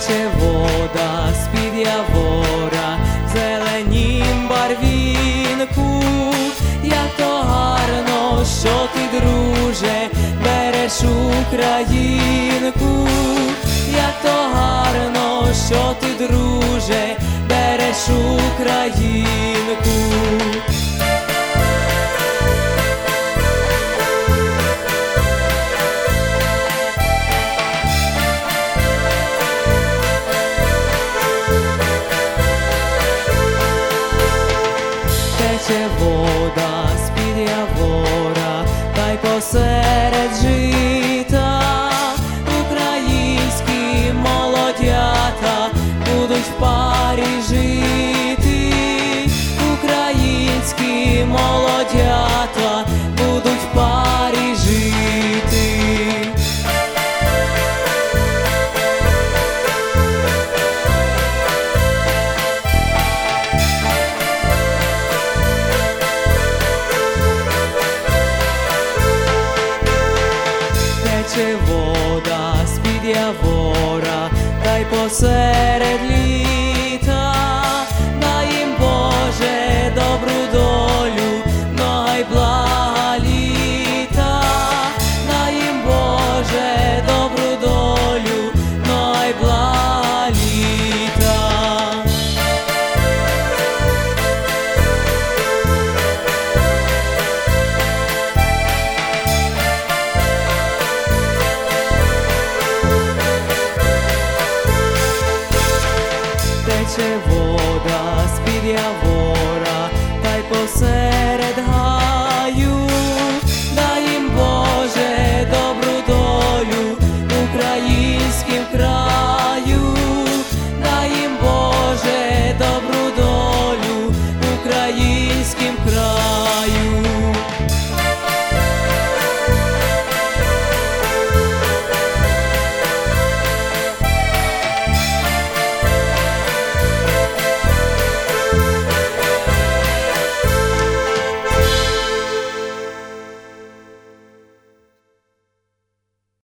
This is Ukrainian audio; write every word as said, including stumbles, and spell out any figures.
тече вода з-під явора в зеленім барвінку. Як то гарно, що ти, друже, береш Українку. Як то гарно, що ти, друже, береш Українку. Тече вода з-під явора, та й посеред жита українські молодята будуть в парі жити. Українські молодята будуть в парі жити. Тече вода з-під явора, та й посеред